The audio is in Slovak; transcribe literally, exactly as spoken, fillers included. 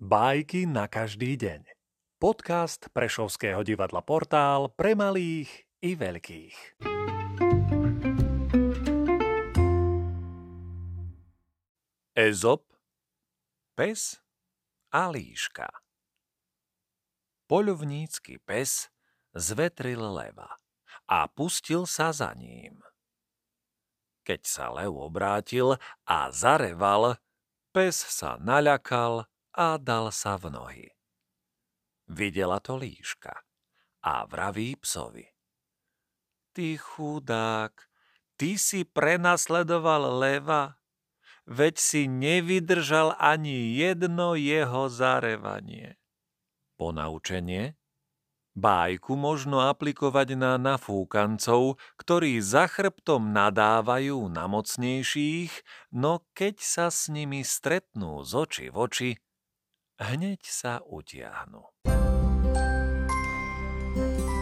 Bajky na každý deň. Podcast Prešovského divadla Portál pre malých i veľkých. Ezop, pes a líška. Poľovnícky pes zvetril leva a pustil sa za ním. Keď sa lev obrátil a zareval, pes sa naľakal a dal sa v nohy. Videla to líška a vraví psovi: Ty chudák, ty si prenasledoval leva, veď si nevydržal ani jedno jeho zarevanie. Ponaučenie? Bájku možno aplikovať na nafúkancov, ktorí za chrbtom nadávajú na mocnejších, no keď sa s nimi stretnú z oči v oči, hneď sa utiahnu.